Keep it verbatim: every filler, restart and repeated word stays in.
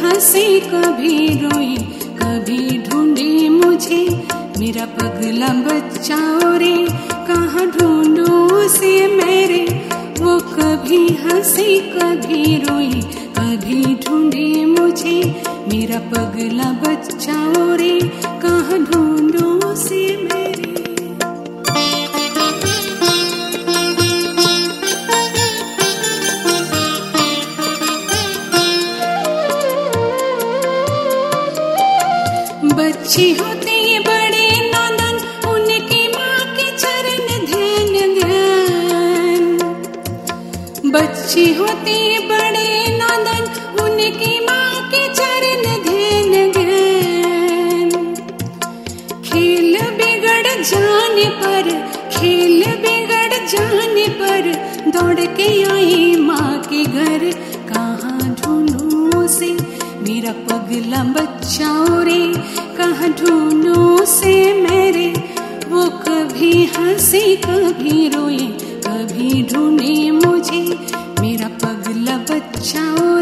हंसे कभी रोए, कभी ढूंढे मुझे मेरा पगला बच्चा रे, कहाँ ढूंढूं उसे मेरे। वो कभी हंसे कभी रोए, कभी ढूंढे मुझे मेरा पगला बच्चा रे, कहाँ ढूंढूं उसे मेरे। बच्चे होते बड़े नादान, उनकी माँ के चरण ध्यान ध्यान। बच्चे होते बड़े नादान, उनकी माँ के चरण ध्यान ध्यान। खेल बिगड़ जाने पर, खेल बिगड़ जाने पर दौड़ के आई माँ के घर, कहाँ ढूंढूं उसे मेरा पगला बच्चा रे, कहाँ ढूंढूं से मेरे। वो कभी हंसे कभी रोए, कभी ढूंढे मुझे मेरा पगला बच्चा